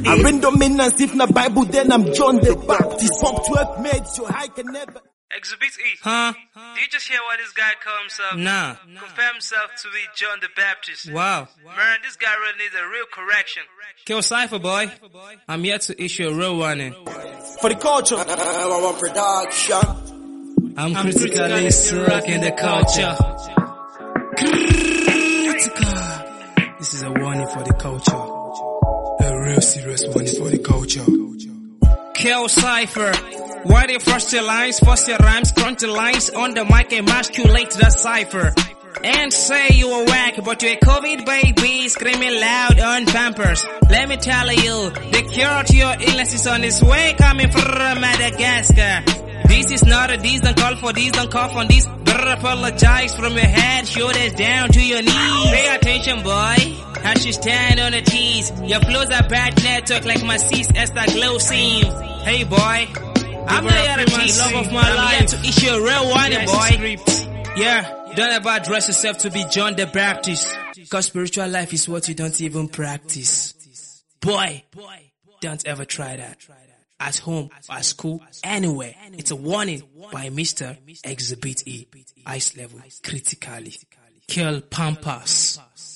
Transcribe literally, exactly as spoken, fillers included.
I read dominance, if not Bible, then I'm John the Baptist. Pop twelve made, so I can never. Exhibit E. Huh? Did you just hear what this guy called himself? Nah. Confirm himself to be John the Baptist. Wow. Man, this guy really needs a real correction. Kill Cypher, boy. I'm yet to issue a real warning. For the culture. I'm critically stuck in the culture. Critical. This is a warning for the culture. A real serious warning for the culture. Kill Cypher. Why they first your lines, first your rhymes, crunch the lines on the mic, emasculate the cipher. And say you a whack, but you're a COVID baby, screaming loud on Pampers. Let me tell you, the cure to your illness is on its way, coming from Madagascar. This is not a these, don't call for these, don't cough on these. Better apologize from your head, shoulders down to your knees. Pay attention, boy, as you stand on the tees. Your flows are bad network like my sis Esther Glow seam. Hey boy, I'm not here to cheat, love of my life. I'm here to issue a real warning, boy. Yeah, don't ever address yourself to be John the Baptist. Cause spiritual life is what you don't even practice. Boy, don't ever try that. At home, at school, anywhere. It's a warning by Mister Exhibit E. Ice level, critically. Kill Pampas.